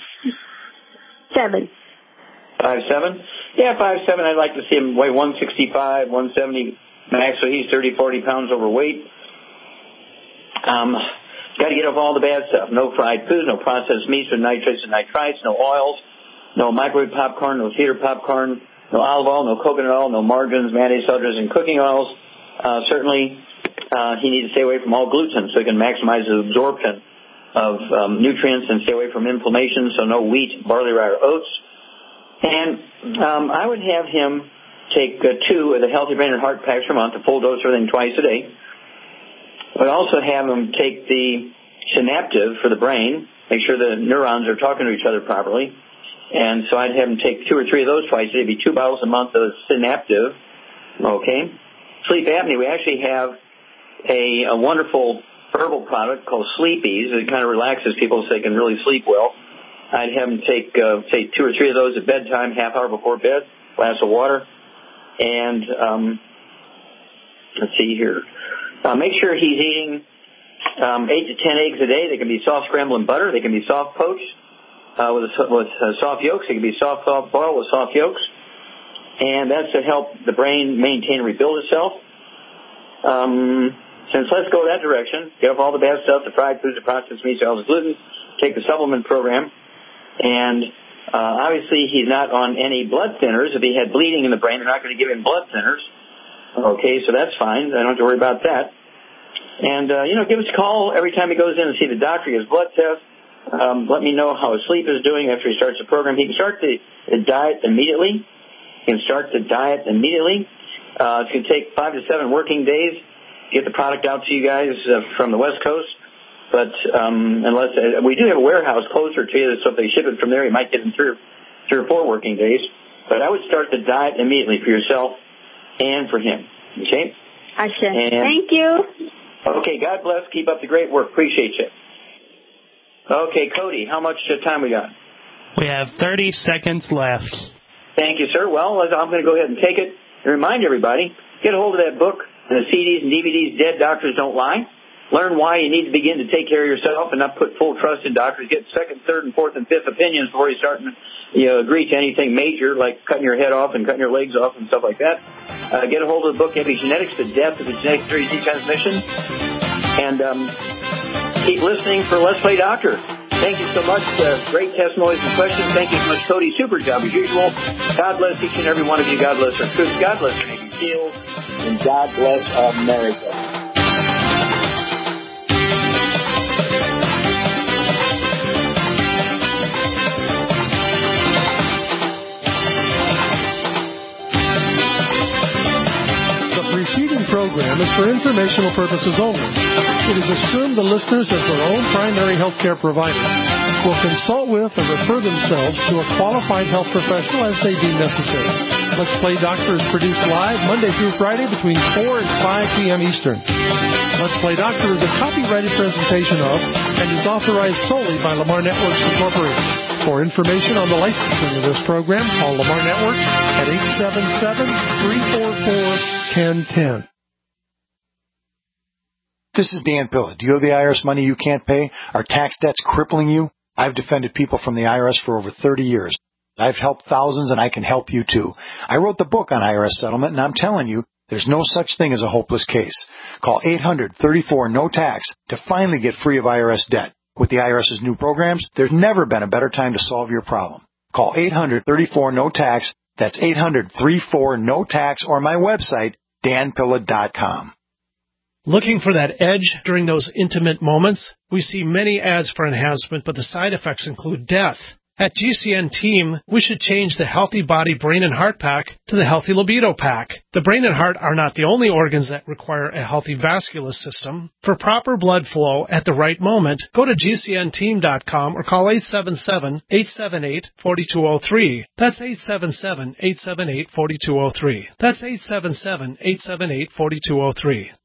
seven. Five seven? Yeah, five seven. I'd like to see him weigh one sixty-five, one seventy max, so he's thirty, forty pounds overweight. Um, Got to get off all the bad stuff. No fried foods, no processed meats with nitrates and nitrites, no oils, no microwave popcorn, no theater popcorn, no olive oil, no coconut oil, no margarines, mayonnaise, sodras, and cooking oils. Uh, certainly, uh, he needs to stay away from all gluten so he can maximize the absorption of um, nutrients and stay away from inflammation, so no wheat, barley, rye, or oats. And um, I would have him take uh, two of the Healthy Brain and Heart packs per month, a full dose of everything twice a day. I would also have him take the Synaptive for the brain, make sure the neurons are talking to each other properly. And so I'd have him take two or three of those twice a day. It'd be two bottles a month of Synaptive. Okay. Sleep apnea, we actually have a, a wonderful herbal product called Sleepies. It kind of relaxes people so they can really sleep well. I'd have him take, uh, take two or three of those at bedtime, half hour before bed, glass of water. And um, let's see here. Uh, make sure he's eating um, eight to ten eggs a day. They can be soft scrambled in butter. They can be soft poached uh, with, a, with uh, soft yolks. They can be soft, soft boiled with soft yolks. And that's to help the brain maintain and rebuild itself. Um, since let's go that direction, get off all the bad stuff, the fried foods, the processed meats, oils, gluten, take the supplement program. And uh, obviously he's not on any blood thinners. If he had bleeding in the brain, they're not going to give him blood thinners. Okay, so that's fine. I don't have to worry about that. And, uh, you know, give us a call every time he goes in and see the doctor, his blood test. Um, let me know how his sleep is doing after he starts the program. He can start the, the diet immediately. He can start the diet immediately. Uh, it's going to take five to seven working days to get the product out to you guys uh, from the West Coast. But um, unless uh, we do have a warehouse closer to you, so if they ship it from there, you might get it in three, three or four working days. But I would start the diet immediately for yourself and for him. Okay? Asha. And, Thank you. Okay, God bless. Keep up the great work. Appreciate you. Okay, Cody, how much time we got? We have thirty seconds left. Thank you, sir. Well, I'm going to go ahead and take it and remind everybody, get a hold of that book and the C Ds and D V Ds, Dead Doctors Don't Lie. Learn why you need to begin to take care of yourself and not put full trust in doctors. Get second, third, and fourth, and fifth opinions before you start to you know, agree to anything major, like cutting your head off and cutting your legs off and stuff like that. Uh, get a hold of the book, Epigenetics, The Death of the Genetic Theory of Transmission. And um, keep listening for Let's Play Doctor. Thank you so much. Uh, great testimonies and questions. Thank you so much, Cody. Super job as usual. God bless each and every one of you. God bless our troops. God bless our Navy SEALs. And God bless America. The preceding program is for informational purposes only. It is assumed the listeners, as their own primary health care provider, will consult with or refer themselves to a qualified health professional as they deem necessary. Let's Play Doctor is produced live Monday through Friday between four and five p.m. Eastern. Let's Play Doctor is a copyrighted presentation of and is authorized solely by Lamar Networks Incorporated. For information on the licensing of this program, call Lamar Networks at eight seven seven, three four four, one zero one zero. This is Dan Pilla. Do you owe the I R S money you can't pay? Are tax debts crippling you? I've defended people from the I R S for over thirty years. I've helped thousands, and I can help you too. I wrote the book on I R S settlement, and I'm telling you, there's no such thing as a hopeless case. Call eight hundred, thirty-four, no tax to finally get free of I R S debt. With the IRS's new programs, there's never been a better time to solve your problem. Call eight hundred, thirty-four, no tax. That's eight hundred, thirty-four, no tax, or my website, dan pilla dot com. Looking for that edge during those intimate moments? We see many ads for enhancement, but the side effects include death. At G C N Team, we should change the Healthy Body Brain and Heart Pack to the Healthy Libido Pack. The brain and heart are not the only organs that require a healthy vascular system. For proper blood flow at the right moment, go to G C N team dot com or call eight seven seven, eight seven eight, four two zero three. That's eight seven seven, eight seven eight, four two zero three. That's eight seven seven, eight seven eight, four two zero three.